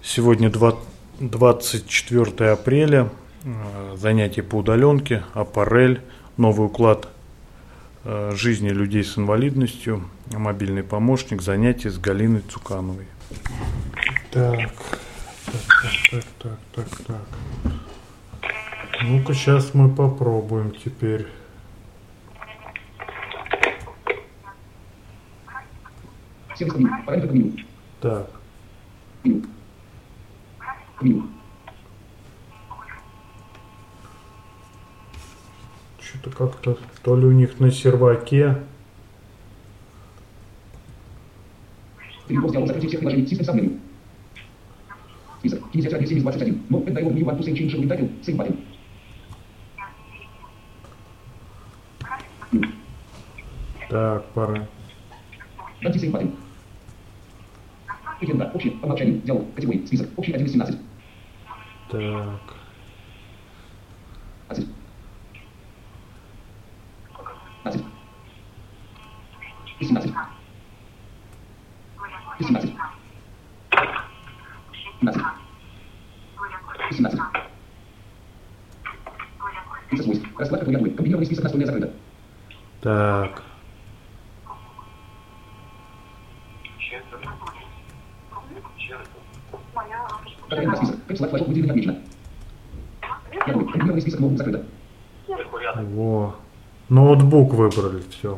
Сегодня 24 апреля, занятие по удаленке, аппарель, новый уклад жизни людей с инвалидностью, мобильный помощник, занятие с Галиной Цукановой. Так. Ну-ка, сейчас мы попробуем теперь. Так. Что-то как-то то ли у них на серваке. Так, пора. Так. Так. Во. Ноутбук выбрали, все.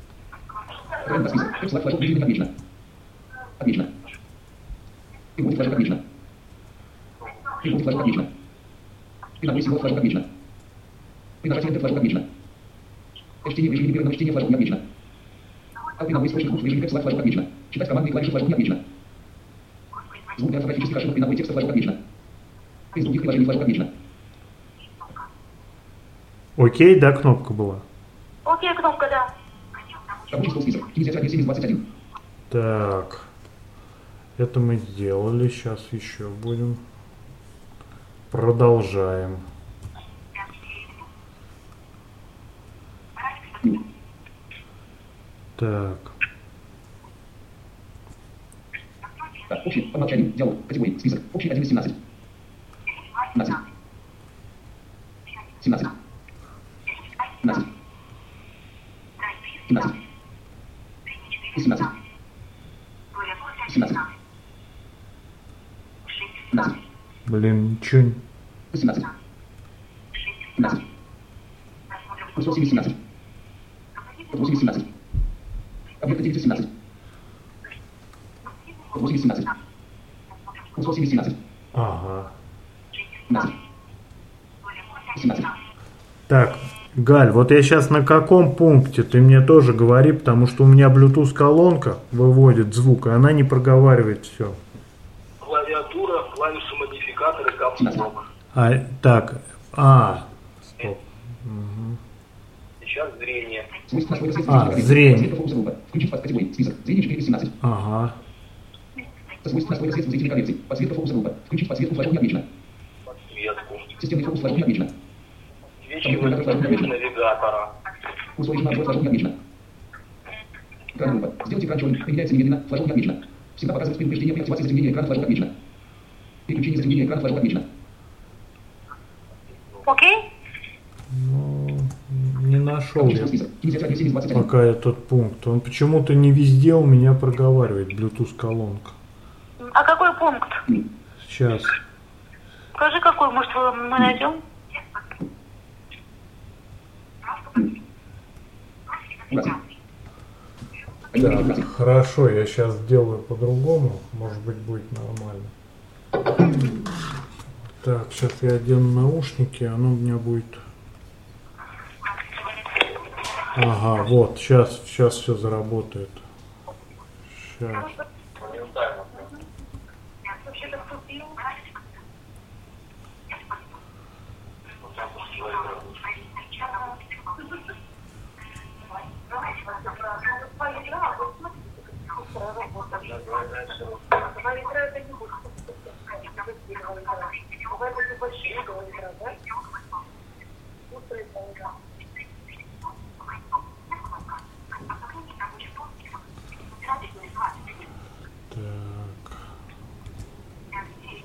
Окей, да, кнопка была? Окей, кнопка, да. Так. Это мы сделали. Сейчас еще будем. Продолжаем. Так. Общий, по умолчанию, диалог, категории, список, общий 1 из 17. 17. 17. 17. 17. 17. 17. 17. Блин, ничего не... 17. 17. 817. 817. Объект 917. 817. 817. Ага. 17. 17. Так, Галь, вот я сейчас на каком пункте, ты мне тоже говори, потому что у меня Bluetooth колонка выводит звук, и она не проговаривает все. Клавиатура, клавиши модификатора, капслок. Стоп. Угу. Сейчас зрение. Зрение. Включить категории, список, зрение 4 из 17. Ага. Свойства средств зрительной коррекции. Подсветка фокуса группа. Включить подсветку флажок не отмечено. Подсветку. Системный фокус флажок не отмечено. Свечивание навигатора. Условие режима обзора флажок не отмечено. Экран группа. Сделать экран черным. Меняется немедленно. Флажок не отмечено. Всегда показывает предупреждение при активации затемнения экрана. Флажок отмечено. Переключение затемнения экрана. Флажок отмечено. Окей? Ну, не нашел я Список. Инициатива 7 из 21. пока этот пункт. Он почему-то не везде у меня проговаривает, Bluetooth колонка. А какой пункт? Сейчас. Скажи, какой, может, мы найдем? Так, хорошо, я сейчас сделаю по-другому. Может быть, будет нормально. Так, сейчас я одену наушники, оно у меня будет... Ага, вот, сейчас все заработает. Сейчас. Так.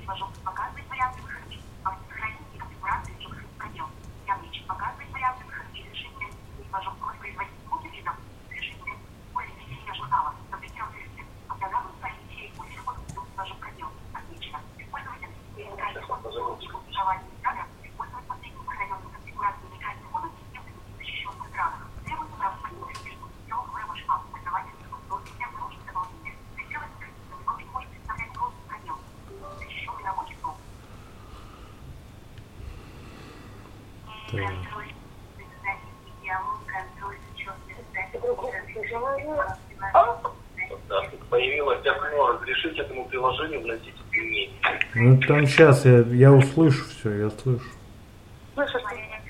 Появилось окно, разрешить этому приложению вносить изменения. Ну там сейчас я услышу все, я слышу. Слышишь?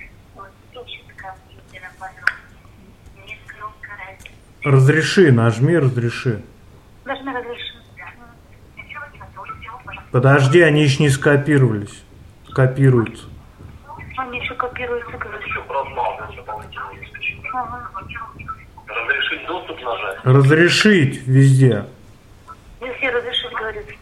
Разреши, нажми разреши. Нажми разреши. Подожди, они еще не скопировались. Копируются. Они еще копируются, говорят. Еще прозмал дополнительно исключить. Разрешить доступ нажать. Разрешить везде. Если разрешить, говорится.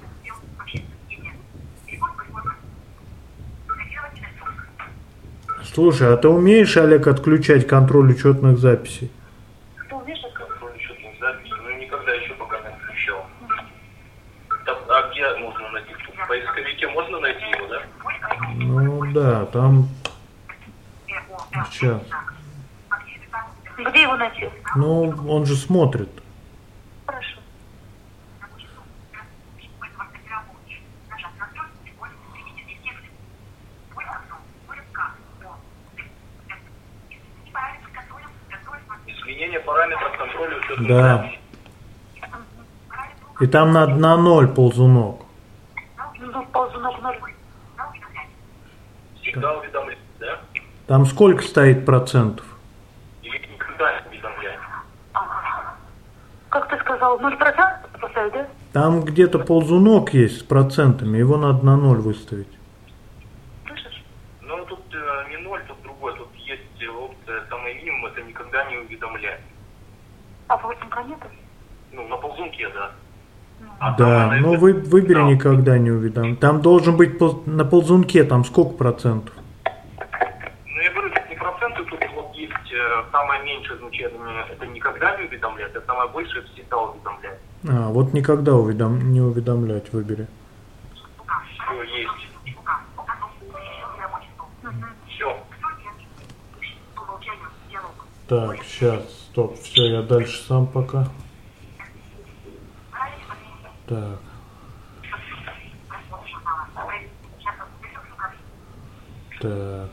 Слушай, а ты умеешь, Олег, отключать контроль учетных записей? Ты умеешь это? Контроль учетных записей, ну никогда еще пока не отключал. Так, а где можно найти? В поисковике можно найти его, да? Ну да, там... Сейчас. Где его найти? Ну, он же смотрит. Хорошо. Изменение параметров контроля учетных Да. записей. И там надо на 0 ползунок. Ну, ползунок 0. Всегда уведомлять, да? Там сколько стоит процентов? Или никогда не уведомлять? Как ты сказал, 0% поставить, да? Там где-то ползунок есть с процентами, его надо на 0 выставить. Слышишь? Ну тут не 0, тут другой. Тут есть опция самый минимум, это никогда не уведомлять. А ползунка нету? Ну, на ползунке, да. Да, ну выбери никогда не уведомлять. Там должен быть на ползунке, там сколько процентов? Ну, я говорю, тут не проценты, тут вот есть самое меньшее значение, это никогда не уведомлять, а самое большее всегда уведомлять. А, вот никогда не уведомлять выбери. Все, есть. Все. Так, сейчас, стоп, все, я дальше сам пока. Так. Так.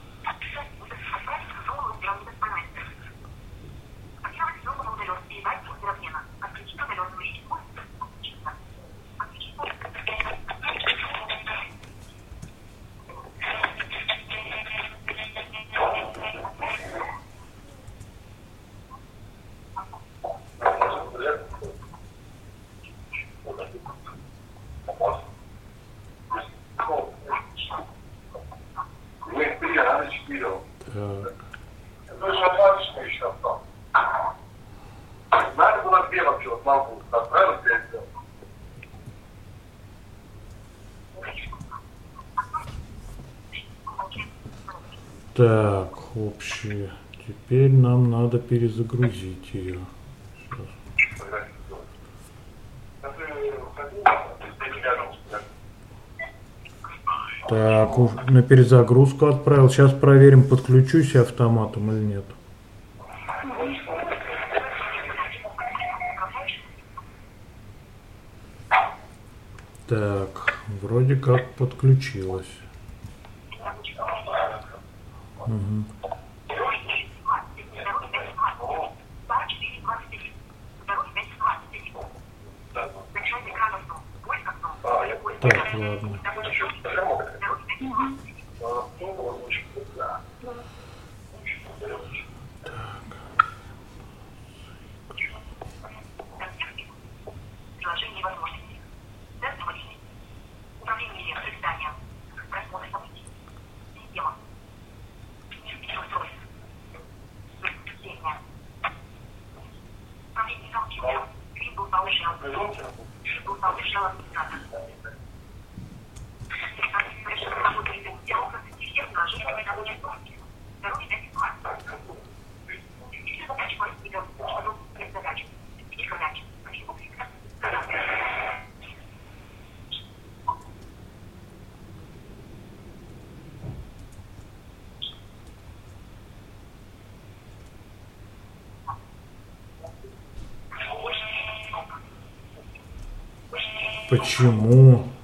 Так, общее. Теперь нам надо перезагрузить ее. Так, на перезагрузку отправил. Сейчас проверим, подключусь я автоматом или нет. Так, вроде как подключилась. Угу. Так, ладно. Почему?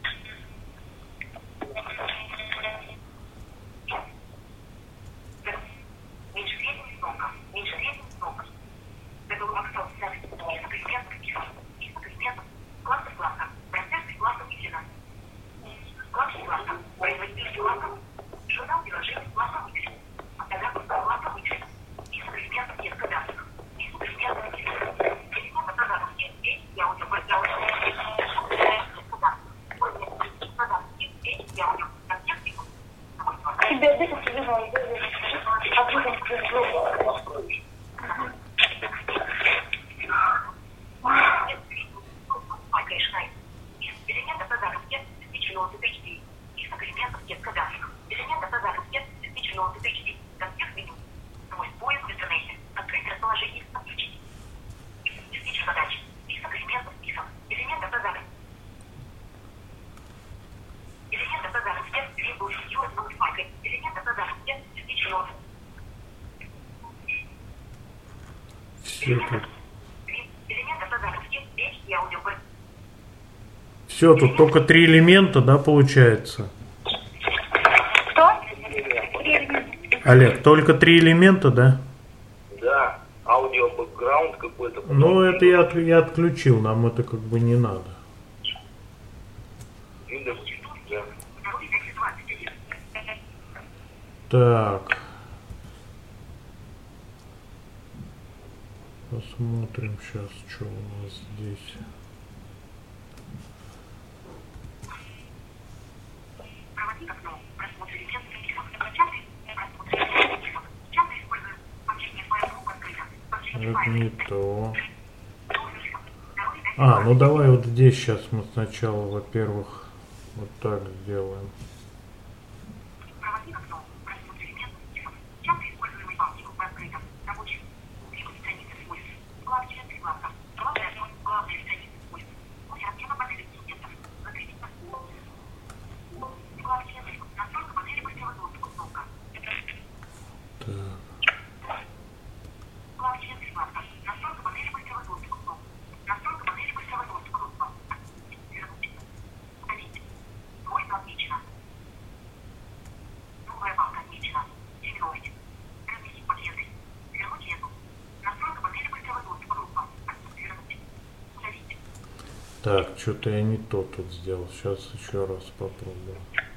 Все, тут только 3 элемента, да, получается? Что? Олег, только 3 элемента, да? Да, аудио бэкграунд какой-то. Ну, это я отключил, нам это как бы не надо. Так. Посмотрим сейчас, что у нас здесь. Это не то. Ну давай вот здесь сейчас мы сначала, во-первых, вот так сделаем. Так, что-то я не то тут сделал. Сейчас еще раз попробую.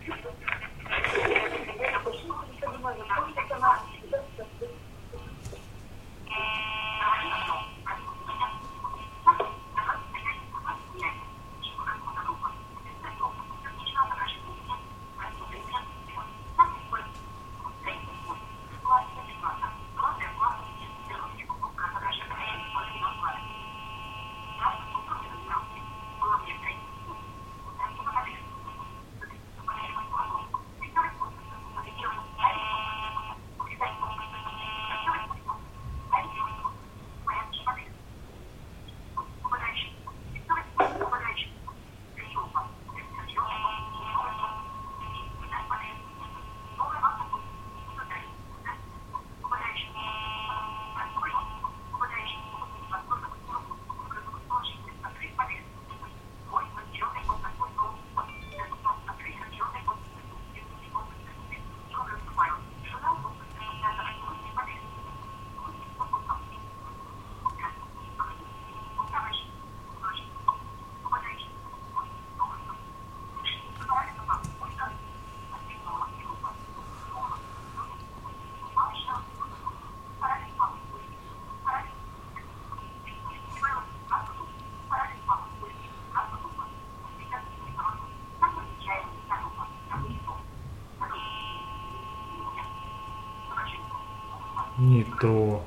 Не то.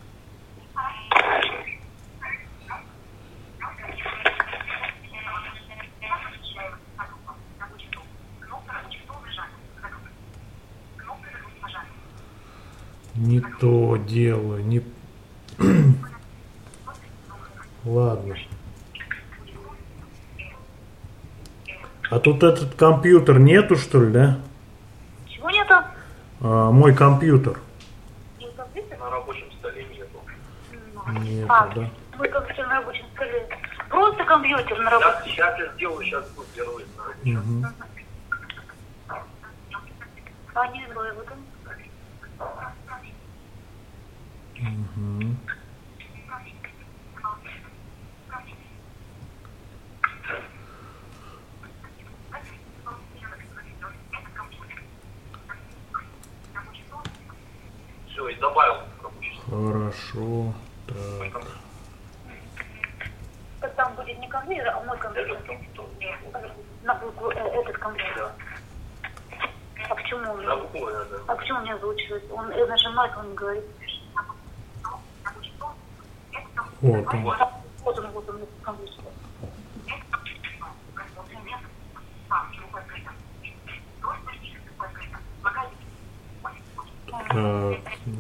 Не то делаю, не... Ладно. А тут этот компьютер нету, что ли, да? Чего нету? Мой компьютер. На рабочем столе нету. Нету, А, да? мой компьютер на рабочем столе. просто компьютер на работе. Сейчас я сделаю, сейчас буду первый. Угу. Они выводы. Угу. Все, и добавил. Хорошо. Так. Так там будет не компьютер, а мой компьютер. На букву этот компьютер. А почему у меня? А почему у меня озвучивается? Он нажимает, он не говорит. Вот он. Вот он, компьютер. Так, ну.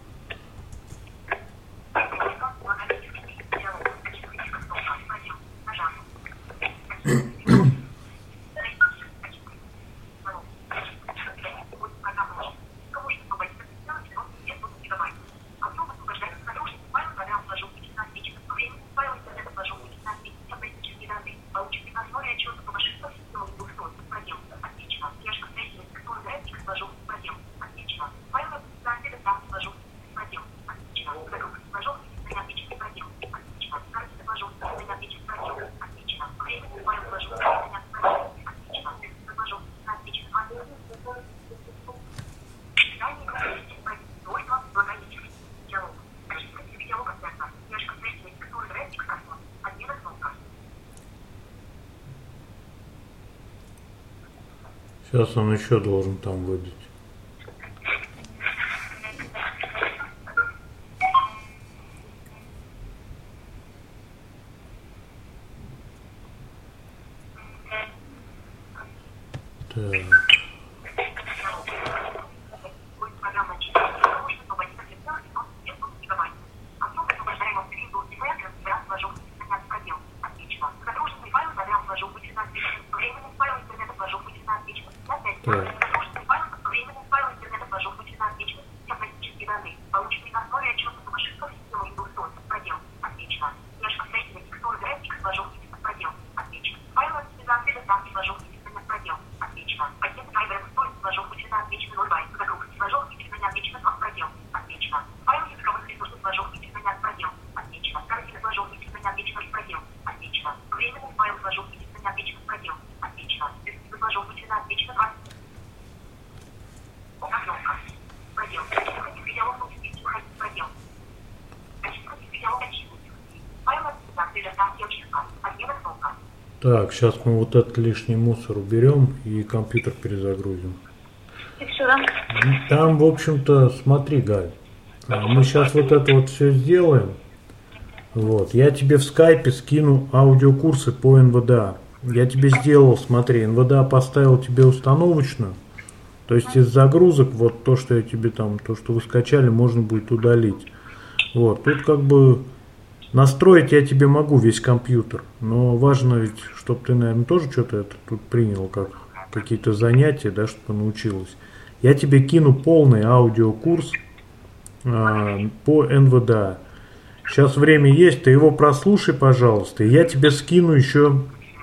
Сейчас он еще должен там выдать. Так. Так, сейчас мы вот этот лишний мусор уберем и компьютер перезагрузим. И все, да? Там, в общем-то, смотри, Галь, мы сейчас вот это вот все сделаем. Вот, я тебе в скайпе скину аудиокурсы по НВДА. Я тебе сделал, смотри, НВДА поставил тебе установочную. То есть из загрузок, вот то, что я тебе там, то, что вы скачали, можно будет удалить. Вот, тут как бы настроить я тебе могу весь компьютер, но важно ведь, чтобы ты, наверное, тоже что-то это тут принял, как какие-то занятия, да, чтобы научилась. Я тебе кину полный аудиокурс по НВДА. Сейчас время есть, ты его прослушай, пожалуйста. И я тебе скину еще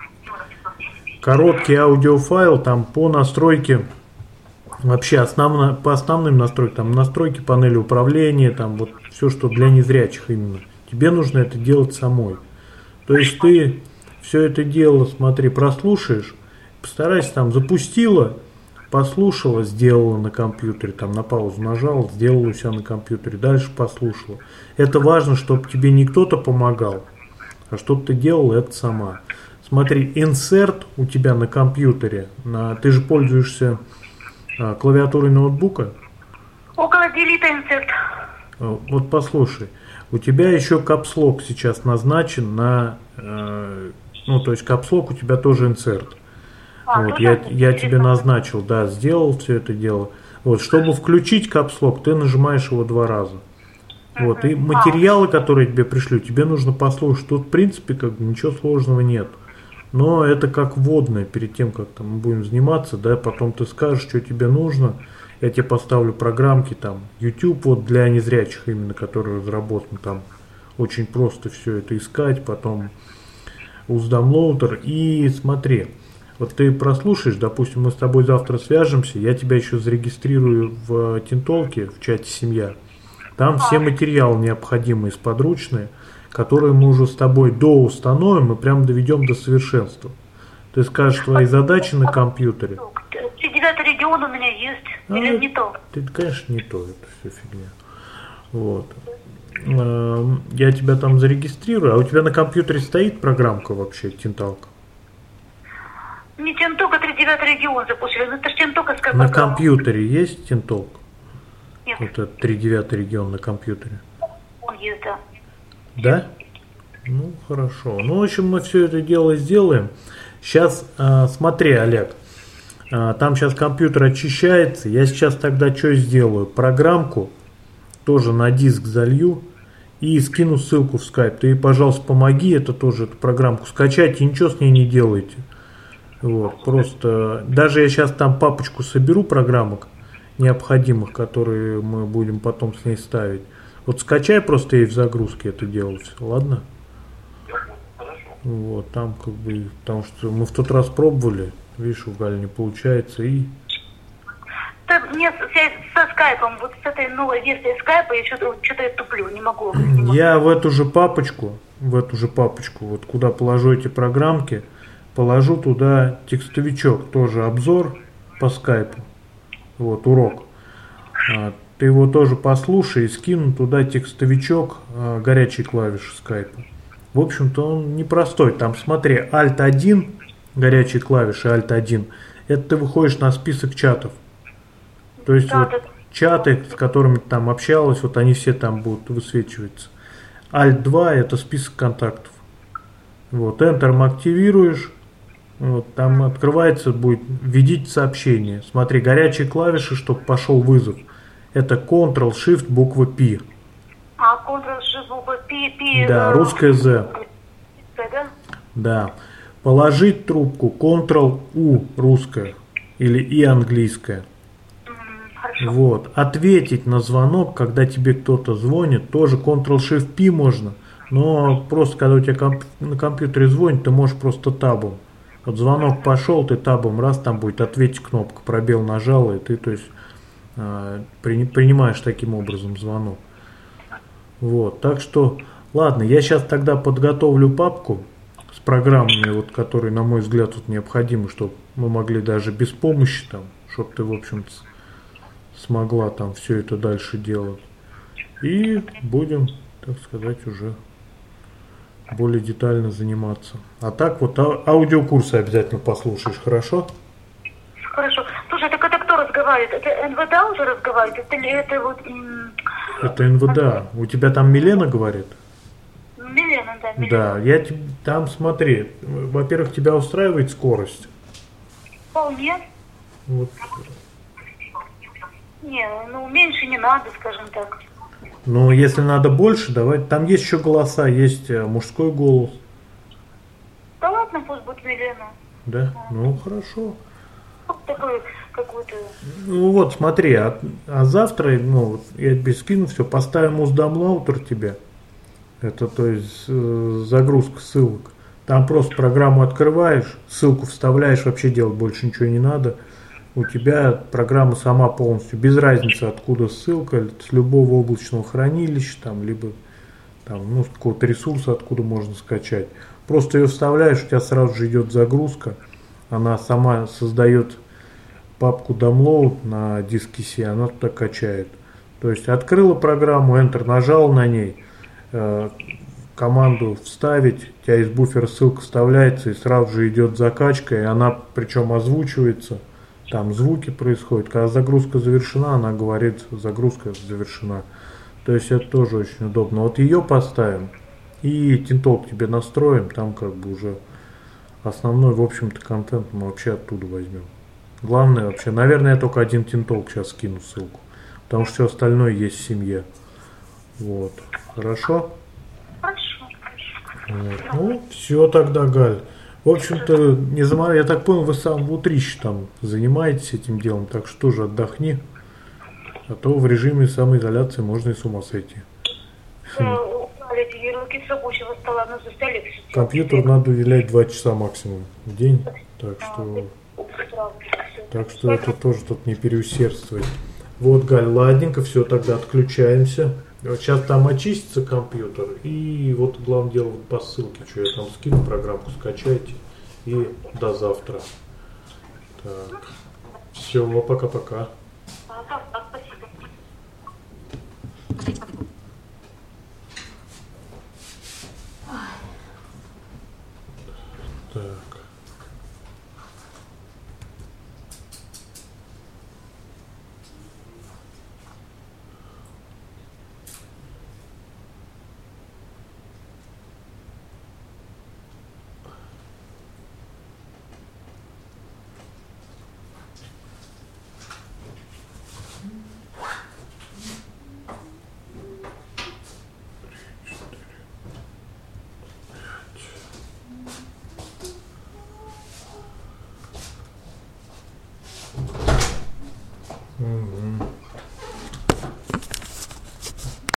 короткий аудиофайл там по настройке, вообще по основным настройкам, там настройки панели управления, там вот все, что для незрячих именно. Тебе нужно это делать самой. То есть ты все это дело, смотри, прослушаешь, постарайся там, запустила, послушала, сделала на компьютере, там на паузу нажала, сделала у себя на компьютере, дальше послушала. Это важно, чтобы тебе не кто-то помогал, а чтобы ты делала это сама. Смотри, insert у тебя на компьютере, ты же пользуешься клавиатурой ноутбука? Около делита insert. Вот послушай. У тебя еще капслок сейчас назначен на, то есть капслок у тебя тоже insert. Вот, я тебе назначил, да, сделал все это дело. Вот, чтобы включить капслок, ты нажимаешь его 2 раза. Вот, и материалы, которые тебе пришлю, тебе нужно послушать. Тут, в принципе, как бы ничего сложного нет. Но это как вводное перед тем, как там мы будем заниматься, да, потом ты скажешь, что тебе нужно. Я тебе поставлю программки, там, YouTube вот для незрячих именно, который разработан, там очень просто все это искать, потом уздамлоутер. И смотри, вот ты прослушаешь, допустим, мы с тобой завтра свяжемся, я тебя еще зарегистрирую в Тинтолке, в чате «Семья». Там все материалы необходимые, подручные, которые мы уже с тобой доустановим и прям доведем до совершенства. Ты скажешь твои задачи на компьютере. 39-й регион у меня есть, или не то? Это, конечно, не то, это все фигня. Вот. Я тебя там зарегистрирую, а у тебя на компьютере стоит программка вообще, Тинталка? Не Тинтолк, а 39-й регион запустили, ну это же Тинтолковская На программа. компьютере есть Тинтолк? Нет. Вот этот 39-й регион на компьютере. Он есть, да. Да? Ну, хорошо. Ну, в общем, мы все это дело сделаем. Сейчас, смотри, Олег, там сейчас компьютер очищается. Я сейчас тогда что сделаю? Программку тоже на диск залью и скину ссылку в скайп. Ты, пожалуйста, помоги эту программку скачать и ничего с ней не делайте. Вот, просто, даже я сейчас там папочку соберу программок необходимых, которые мы будем потом с ней ставить. Вот скачай просто ей в загрузке это дело все, ладно? Вот, там как бы, потому что мы в тот раз пробовали, видишь, у Гали не получается и... Да, мне со скайпом, вот с этой новой версией скайпа я что-то я туплю, не могу. Я в эту же папочку, вот куда положу эти программки, положу туда текстовичок, тоже обзор по скайпу, вот, урок. Ты его тоже послушай и скину туда текстовичок горячей клавиши скайпа. В общем-то он непростой. Там смотри, Alt-1, горячие клавиши Alt-1, это ты выходишь на список чатов. То есть Да, вот да. чаты, с которыми ты там общалась, вот они все там будут высвечиваться. Alt-2 это список контактов. Вот, Enter активируешь, вот, там открывается, будет видеть сообщение. Смотри, горячие клавиши, чтобы пошел вызов. Это Ctrl-Shift, буква P. А Ctrl-Shift, буква P. Да, русская Z. Да? Да. Положить трубку Ctrl-U, русская. Или И английская. Хорошо. Вот. Ответить на звонок, когда тебе кто-то звонит, тоже Ctrl-Shift-P можно. Но просто когда у тебя на компьютере звонит, ты можешь просто табом. Вот звонок пошел, ты табом, раз там будет ответить кнопка, пробел нажал, и ты, то есть, принимаешь таким образом звонок. Вот, так что, ладно, я сейчас тогда подготовлю папку с программами, вот, которые, на мой взгляд, тут необходимы, чтобы мы могли даже без помощи, там, чтобы ты, в общем-то, смогла там все это дальше делать. И будем, так сказать, уже более детально заниматься. А так вот аудиокурсы обязательно послушаешь, хорошо? Хорошо. Слушай, так это кто разговаривает? Это НВДА уже разговаривает? Это вот... Это НВДА. У тебя там Милена говорит? Милена, да, Милена. Да, я там смотри, во-первых, тебя устраивает скорость? Вполне. Вот. Не, ну меньше не надо, скажем так. Но если надо больше, давай. Там есть еще голоса, есть мужской голос. Да ладно, пусть будет Милена. Да? Ну хорошо. Такой какой-то... Ну вот, смотри, а завтра, ну, вот, я тебе скину все, поставим уздамлоутер тебе. Это, то есть, загрузка ссылок. Там просто программу открываешь, ссылку вставляешь, вообще делать больше ничего не надо. У тебя программа сама полностью, без разницы откуда ссылка, с любого облачного хранилища, там, либо там, ну, с какого-то ресурса, откуда можно скачать. Просто ее вставляешь, у тебя сразу же идет загрузка. Она сама создает папку download на диске C, она туда качает. То есть открыла программу, Enter, нажал на ней, команду вставить, у тебя из буфера ссылка вставляется и сразу же идет закачка, и она причем озвучивается, там звуки происходят. Когда загрузка завершена, она говорит, загрузка завершена. То есть это тоже очень удобно. Вот ее поставим и Тинтолк тебе настроим, там как бы уже основной, в общем-то, контент мы вообще оттуда возьмем. Главное вообще, наверное, я только один Тинтолк сейчас скину ссылку, потому что все остальное есть в семье. Вот. Хорошо? Хорошо. Вот. Ну, все тогда, Галь. В общем-то, не заморай, я так понял, вы сам в утрище там занимаетесь этим делом, так что тоже отдохни. А то в режиме самоизоляции можно и с ума сойти. эти ярлыки с рабочего стола, ну, за столик. Компьютер надо уделять 2 часа максимум в день, так что это тоже тут не переусердствовать. Вот, Галь, ладненько, все, тогда отключаемся. Сейчас там очистится компьютер, и вот главное дело вот по ссылке, что я там скину, программку скачайте, и до завтра. Так, все, пока-пока.